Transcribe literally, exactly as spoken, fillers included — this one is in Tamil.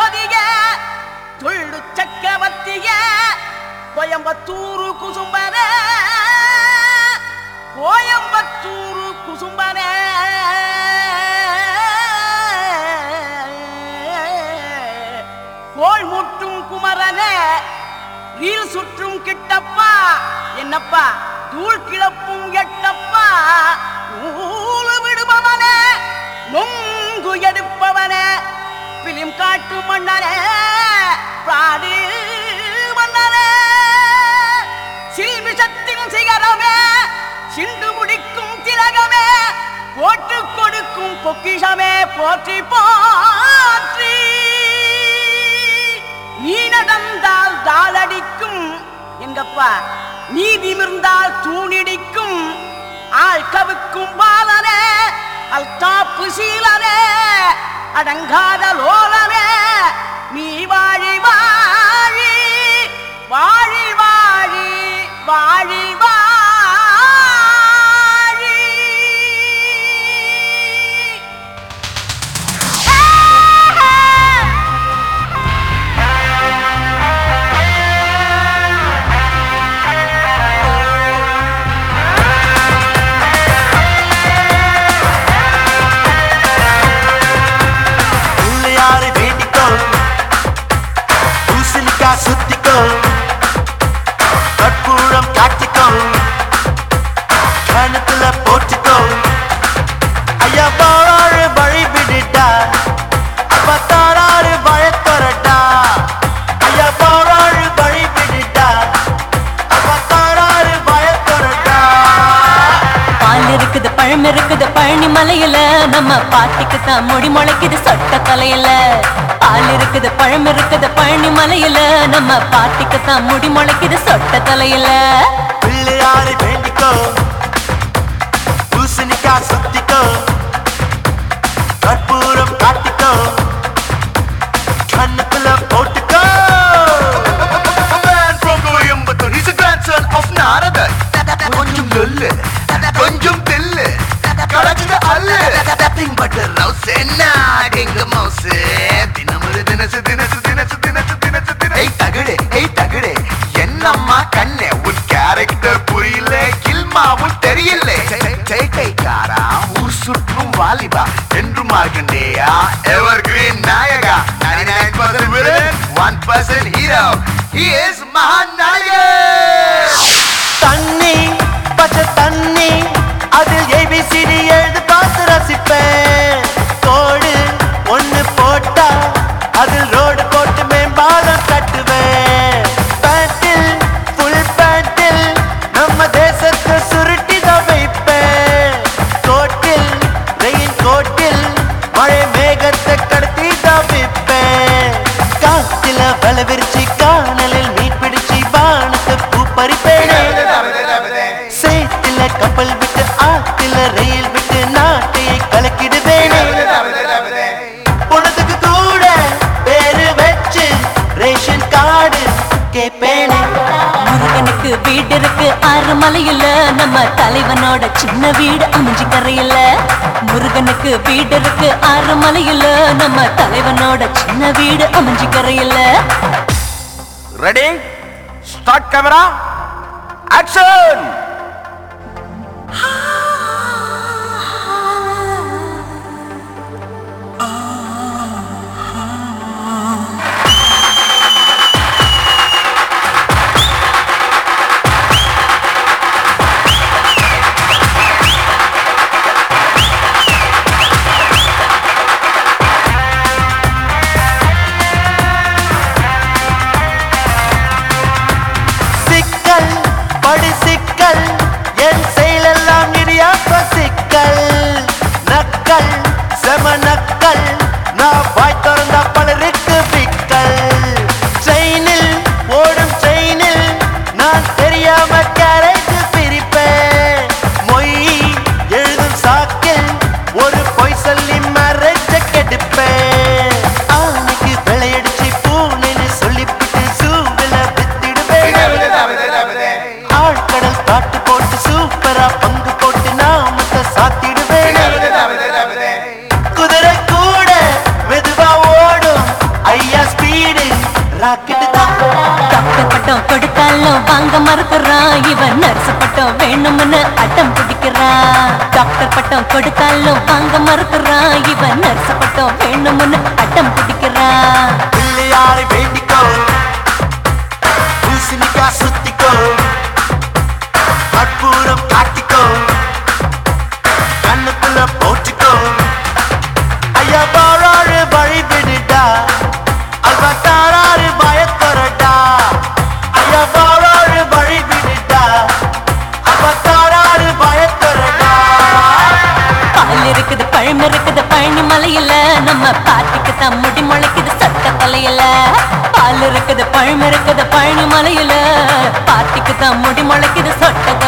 சேனாபதிய துள்ளு சக்கரவர்த்திய கோயம்பத்தூரு குசும்பன கோயம்பத்தூரு குசும்பன கோள் முட்டும் குமரன ரீல் சுற்றும் கிட்டப்பா என்னப்பா தூள் கிளப்பும் எட்டப்பா நூலு விடுபவனே நொங்கு எடுப்பவனே பிலிம் காட்டு மன்னனே பாடு மன்னனே சில்மிஷத்தின் சிகரமே சிண்டு முடிக்கும் திலகமே போட்டு கொடுக்கும் பொக்கிஷமே போற்றி போற்றி நீ நடந்தால் தாளடிக்கும் எங்கப்பா நீ நிமிர்ந்தால் தூணிடிக்கும் ஆள் கவுக்கும் பாலனே அல்தாப்பு சீலனே அடங்காத லோலனே நீ வாழி வாழி வாழி வாழி வாழி வாழி சுத்திக்கோ கற்பூரம் காட்டிக்கோ கணத்துல போட்டுக்கோ ஐயா பாராறு வழி விடுடா அப்ப தாராறு வழக்கொரட்டா ஐயா பாராறு வழி விடுடா அப்ப தாராறு வழக்கொரட்டா பால் இருக்குது பழம் இருக்குது பழனி மலையில நம்ம பாட்டிக்கு தான் முடி முளைக்குது சொட்ட தலையில பால் இருக்குது பழம் இருக்குது பழனி மலையில நம்ம பாட்டிக்கு தான் முடி முளைக்குது சொட்ட தலையில பிள்ளையாரை வேண்டிக்கோ பூசணிக்கா சுத்திக்கோ கற்பூரம் காட்டிக்கோ கண்ணத்துல போட்டுக்கோ He's a grandson of Narada. கொஞ்சம் லொல்லு கொஞ்சம் தில்லு கடக்குது அல்லு nothing but a rouse நாடிங்க மவுசு தினமுறை தினசு தினசு தினசு தினசு தினசு தின ஏய் தகடே ஏய் தகடே என்னம்மா கண்ணே உன் கேரக்டர் புரியல கில்மாவும் தெரியல சேட்டைக்காரா ஊர் சுற்றும் வாலிபா என்று மார்க்கண்டேயா எவர் கிரீன் நாயகா ninety-nine percent villain one percent hero he is மகாநாயகன் தண்ணி பச்சை தண்ணி அதில் ஏபிசிடி எழுது பார்த்து ரசிப்பேன் கோடு ஒன்னு போட்டா அதில் ரோடு போட்டு மேம்பாலம் கட்டுவேன் பேண்டில் ஃபுல் பேண்டில் நம்ம தேசத்தை சுருட்டி தான் வைப்பேன் கோட்டில் ரெயின் கோட்டில் மழை மேகத்தை கடத்தி தான் வைப்பேன் காத்துல வலை விரிச்சு காணலில் மீன் பிடிச்சி வானத்தை பூ பறிப்பேன் சேத்துல கப்பல் விட்டு ஆத்துல ரயில் விட்டு நாட்டையை கலக்கிடுவேன் உனக்கு கூட பேரு வச்சு ரேஷன் கார்டு கேப்பேனே முருகனுக்கு வீடு இருக்கு ஆறு மலையில நம்ம தலைவனோட சின்ன வீடு அமைஞ்சு கரையில முருகனுக்கு வீடு இருக்கு ஆறு மலையில நம்ம தலைவனோட சின்ன வீடு அமைஞ்சு கரையில ரெடி ஸ்டார்ட் கேமரா ஆக்ஷன் சிக்கல் படி சிக்கல் என் செயலெல்லாம் வேணும்னு அட்டம் பிடிக்கிறான். டாக்டர் பட்டம் கொடுத்தாலும் வாங்க மறுக்கிறான். இவன் நர்ஸ் பட்டம் வேணும்னு அட்டம் பிடிக்கிறான். பிள்ளையாரை வேண்டிக்கோ, பூசணிக்கா சுத்திக்கோ, கற்பூரம் காட்டிக்கோ, கண்ணுக்குள்ள போட்டுக்கோ. ஐயா பாராறு வழி விடுடா, அல்வா தாராறு பயக்கொரடா. ஐயா பாராறு வழி விடுடா, அல்வா தாராறு பயக்கொரடா. பால் இருக்குது பழம் இருக்குது பழனி மலையில நம்ம பாட்டிக்கு தான் முடி முளைக்குது சட்ட தலையில. பால் இருக்குது பழம் இருக்குது பழனி மலையில பாட்டிக்கு தான் முடி முளைக்குது சொட்ட